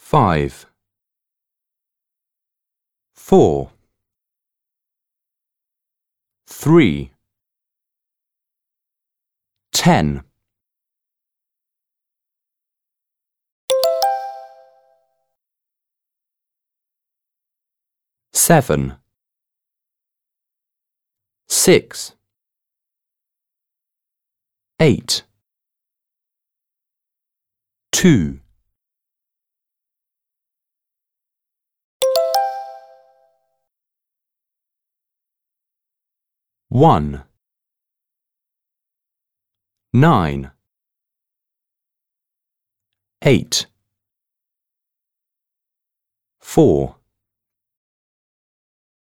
5, 4, 3, 10, 7, 6, 8, 2, 1, 9, 8, 4,